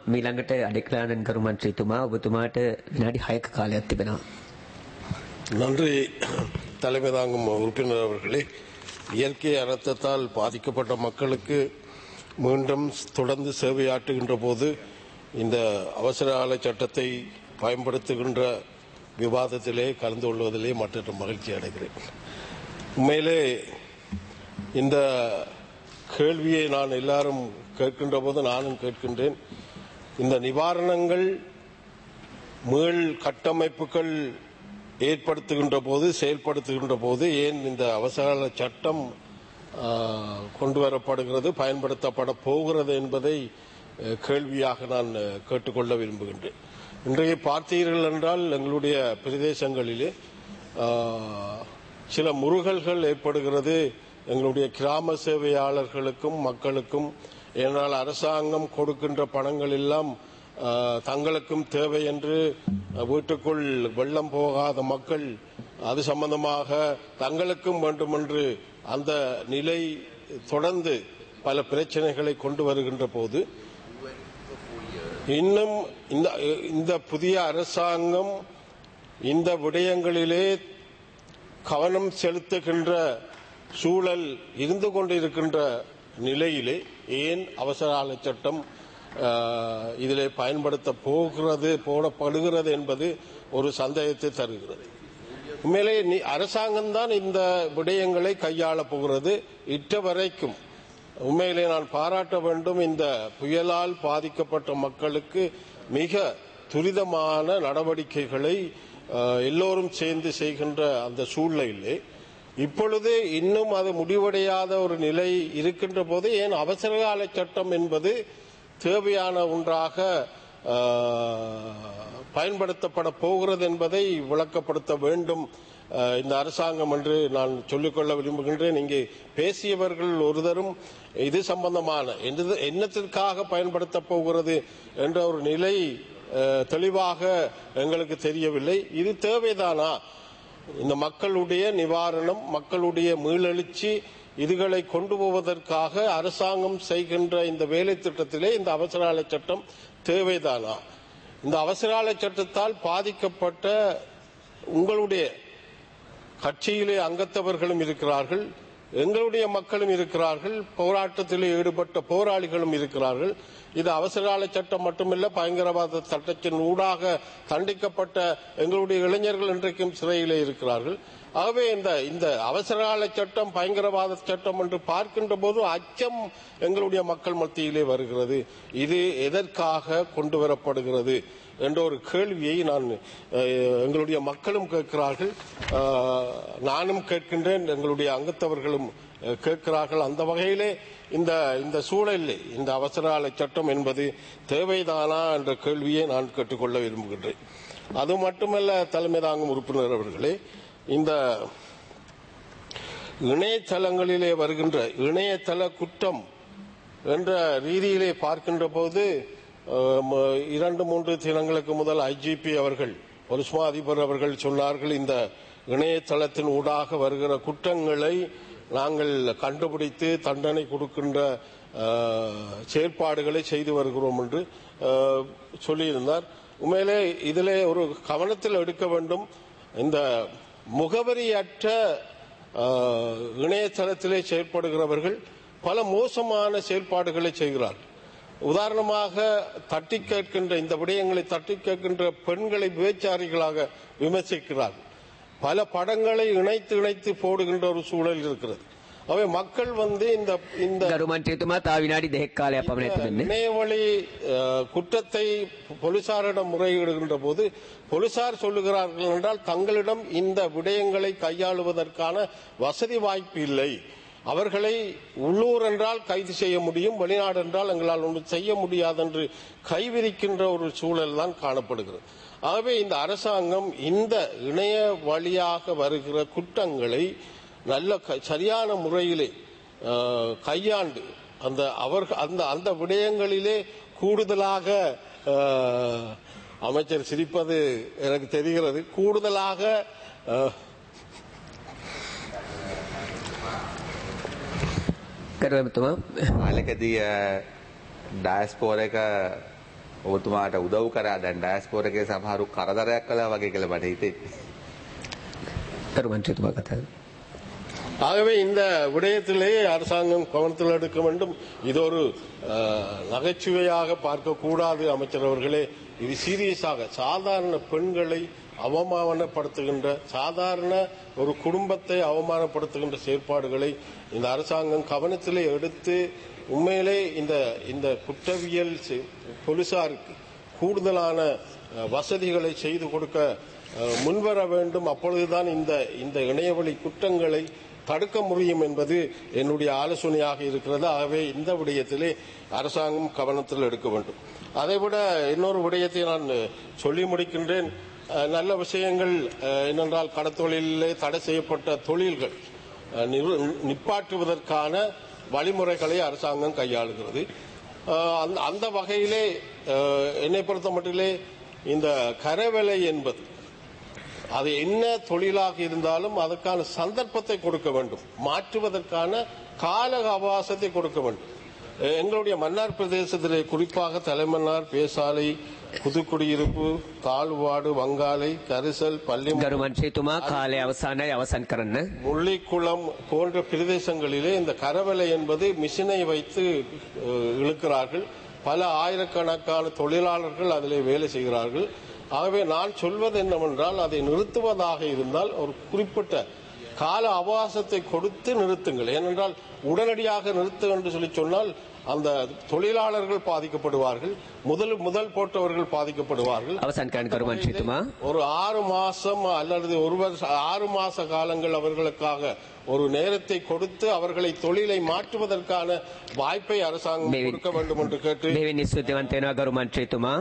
මීළඟට අධිකරණ කරු මන්ත්‍රීතුමා ඔබතුමාට විනාඩි 6ක කාලයක් තිබෙනවා. நன்றி தலைமை தாங்கும் உறுப்பினர் அவர்களே. இயற்கை அனர்த்தத்தால் பாதிக்கப்பட்ட மக்களுக்கு மீண்டும் தொடர்ந்து சேவையாற்றுகின்ற போது இந்த அவசர கால சட்டத்தை பயன்படுத்துகின்ற விவாதத்திலே கலந்து கொள்வதிலே மற்ற மகிழ்ச்சி அடைகிறேன். உண்மையிலே இந்த கேள்வியை நான் எல்லாரும் கேட்கின்ற போது நானும் கேட்கின்றேன். இந்த நிவாரணங்கள் மீள் கட்டமைப்புகள் ஏற்படுத்துகின்ற போது செயல்படுத்துகின்ற போது ஏன் இந்த அவசர சட்டம் கொண்டு வரப்படுகிறது பயன்படுத்தப்பட போகிறது என்பதை கேள்வியாக நான் கேட்டுக்கொள்ள விரும்புகின்றேன். இன்றைய பார்த்தீர்கள் என்றால் எங்களுடைய பிரதேசங்களிலே சில முருகல்கள் ஏற்படுகிறது எங்களுடைய கிராம சேவையாளர்களுக்கும் மக்களுக்கும். ஏனால் அரசாங்கம் கொடுக்கின்ற பணங்கள் எல்லாம் தங்களுக்கும் தேவை என்று வீட்டுக்குள் வெள்ளம் போகாத மக்கள் அது சம்பந்தமாக தங்களுக்கும் வேண்டுமென்று அந்த நிலை தொடர்ந்து பல பிரச்சனைகளை கொண்டு வருகின்ற போது இன்னும் இந்த புதிய அரசாங்கம் இந்த விடயங்களிலே கவனம் செலுத்துகின்ற சூழல் இருந்து கொண்டிருக்கின்ற நிலையிலே ஏன் அவசர கால சட்டம் இதிலே போடப்படுகிறது என்பது ஒரு சந்தேகத்தை தருகிறது. உண்மையிலே அரசாங்கம்தான் இந்த விடயங்களை கையாளப் போகிறது. இட்ட வரைக்கும் உண்மையிலே நான் பாராட்ட வேண்டும். இந்த புயலால் பாதிக்கப்பட்ட மக்களுக்கு மிக துரிதமான நடவடிக்கைகளை எல்லோரும் சேர்ந்து செய்கின்ற அந்த சூழ்நிலையிலே இப்பொழுது இன்னும் அது முடிவடையாத ஒரு நிலை இருக்கின்ற போது ஏன் அவசர கால சட்டம் என்பது தேவையான ஒன்றாக பயன்படுத்தப்பட போகிறது என்பதை விளக்கப்படுத்த வேண்டும் இந்த அரசாங்கம் என்று நான் சொல்லிக்கொள்ள விரும்புகின்றேன். இங்கே பேசியவர்கள் ஒருதரும் இது சம்பந்தமான என்னத்திற்காக பயன்படுத்த போகிறது என்ற ஒரு நிலை தெளிவாக எங்களுக்கு தெரியவில்லை. இது தேவைதானா? இந்த மக்களுடைய நிவாரணம் மக்களுடைய மீளெழுச்சி இதுகளை கொண்டு போவதற்காக அரசாங்கம் செய்கின்ற இந்த வேலை திட்டத்திலே இந்த அவசர கால சட்டம் தேவைதானா? இந்த அவசர கால சட்டத்தால் பாதிக்கப்பட்ட உங்களுடைய கட்சியிலே அங்கத்தவர்களும் இருக்கிறார்கள், எங்களுடைய மக்களும் இருக்கிறார்கள், போராட்டத்திலே ஈடுபட்ட போராளிகளும் இருக்கிறார்கள். இது அவசர கால சட்டம் மட்டுமல்ல, பயங்கரவாத சட்டத்தின் ஊடாக தண்டிக்கப்பட்ட எங்களுடைய இளைஞர்கள் இன்றைக்கும் சிறையிலே இருக்கிறார்கள். ஆகவே இந்த அவசர கால சட்டம் பயங்கரவாத சட்டம் என்று பார்க்கின்ற போது அச்சம் எங்களுடைய மக்கள் மத்தியிலே வருகிறது. இது எதற்காக கொண்டு வரப்படுகிறது என்ற ஒரு கேள்வியை எங்களுடைய மக்களும் கேட்கிறார்கள், நானும் கேட்கின்றேன், எங்களுடைய அங்கத்தவர்களும் கேட்கிறார்கள். அந்த வகையிலே இந்த சூழலில் இந்த அவசர கால சட்டம் என்பது தேவைதானா என்ற கேள்வியை நான் கேட்டுக்கொள்ள விரும்புகின்றேன். அது மட்டுமல்ல தலைமை தாங்கும் உறுப்பினர் அவர்களே, இந்த இணையதளங்களிலே வருகின்ற இணையதள குற்றம் என்ற ரீதியிலே பார்க்கின்ற போது 2-3 தினங்களுக்கு முதல் ஐஜிபி அவர்கள் பொலிஸ் மா அதிபர் அவர்கள் சொன்னார்கள், இந்த இணையதளத்தின் ஊடாக வருகிற குற்றங்களை நாங்கள் கண்டுபிடித்து தண்டனை கொடுக்கின்ற செயற்பாடுகளை செய்து வருகிறோம் என்று சொல்லியிருந்தார். உண்மையிலே இதிலே ஒரு கவனத்தில் எடுக்க வேண்டும். இந்த முகவரியற்ற இணையதளத்திலே செயல்படுகிறவர்கள் பல மோசமான செயல்பாடுகளை செய்கிறார்கள். உதாரணமாக தட்டி கேட்கின்ற இந்த விடயங்களை தட்டி கேட்கின்ற பெண்களை விபச்சாரிகளாக விமர்சிக்கிறார்கள். பல படங்களை இணைத்து போடுகின்ற ஒரு சூழல் இருக்கிறது. அவை மக்கள் இந்த இணையவழி குற்றத்தை போலீசாரிடம் முறையிடுகின்ற போது போலீசார் சொல்லுகிறார்கள் என்றால் தங்களிடம் இந்த விடயங்களை கையாளுவதற்கான வசதி வாய்ப்பு இல்லை. அவர்களை உள்ளூர் என்றால் கைது செய்ய முடியும், வெளிநாடு என்றால் எங்களால் ஒன்று செய்ய முடியாது என்று கைவிரிக்கின்ற ஒரு சூழல் தான் காணப்படுகிறது. ஆகவே இந்த அரசாங்கம் இந்த இணைய வழியாக வருகிற குற்றங்களை நல்ல சரியான முறையிலே கையாண்டு அந்த விடயங்களிலே கூடுதலாக அமைச்சர் சிரிப்பது எனக்கு தெரிகிறது, கூடுதலாக මාලකදී ඩයස්පෝර එක ඔබතුමාට උදව් කරා දැන් ඩයස්පෝරා එකේ සමහරු කරදරයක් කළා වගේ කියලා මට හිතෙන්නේ. ගරු මන්ත්‍රීතුමා කතා. ஆகவே இந்த விடயத்திலே அரசாங்கம் கவனத்தில் எடுக்க வேண்டும். இது ஒரு நகைச்சுவையாக பார்க்கக்கூடாது அமைச்சர் அவர்களே. இது சீரியஸாக சாதாரண பெண்களை அவமானப்படுத்துகின்ற சாதாரண ஒரு குடும்பத்தை அவமானப்படுத்துகின்ற செயற்பாடுகளை இந்த அரசாங்கம் கவனத்திலே எடுத்து உண்மையிலே இந்த குற்றவியல் போலீசாருக்கு கூடுதலான வசதிகளை செய்து கொடுக்க முன்வர வேண்டும். அப்பொழுதுதான் இந்த இணையவழி குற்றங்களை தடுக்க முடியும் என்பது என்னுடைய ஆலோசனையாக இருக்கிறது. ஆகவே இந்த விடயத்திலே அரசாங்கம் கவனத்தில் எடுக்க வேண்டும். அதைவிட இன்னொரு விடயத்தை நான் சொல்லி முடிக்கின்றேன். நல்ல விஷயங்கள் என்னென்றால் கடத்தொழிலே தடை செய்யப்பட்ட தொழில்கள் நிப்பாட்டுவதற்கான வழிமுறைகளை அரசாங்கம் கையாளுகிறது. அந்த வகையிலே என்னை பொறுத்த மட்டிலே இந்த கரவேலை என்பது அது என்ன தொழிலாக இருந்தாலும் அதற்கான சந்தர்ப்பத்தை கொடுக்க வேண்டும், மாற்றுவதற்கான கால அவகாசத்தை கொடுக்க வேண்டும். எங்களுடைய மன்னார் பிரதேசத்திலே குறிப்பாக தலைமன்னார், பேசாலை, புதுக்குடியிருப்பு, தாழ்வாடு, வங்காலை, கரிசல், பள்ளி, ගරු මන්ත්‍රීතුමා කාලය අවසానයි අවසන් කරන්න. முள்ளிக்குளம் போன்ற பிரதேசங்களிலே இந்த கரவலை என்பது மிஷினை வைத்து இழுக்கிறார்கள். பல ஆயிரக்கணக்கான தொழிலாளர்கள் அதிலே வேலை செய்கிறார்கள். ஆகவே நான் சொல்வது என்னவென்றால் அதை நிறுத்துவதாக இருந்தால் ஒரு குறிப்பிட்ட கால அவகாசத்தை கொடுத்து நிறுத்துங்கள். ஏனென்றால் உடனடியாக நிறுத்து என்று சொல்லி சொன்னால் அந்த தொழிலாளர்கள் பாதிக்கப்படுவார்கள், முதல் போட்டவர்கள் பாதிக்கப்படுவார்கள். අවසන් කරන්න ගරු මන්ත්‍රීතුමා. ஒரு 6 மாசம் அல்லது 6 மாச காலங்கள் அவர்களுக்காக ஒரு நேரத்தை கொடுத்து அவர்களை தொழிலை மாற்றுவதற்கான வாய்ப்பை அரசாங்கம் கொடுக்க வேண்டும் என்று கேட்டு මෙවැනි ස්තුතිවන්ත වෙනවා ගරු මන්ත්‍රීතුමා.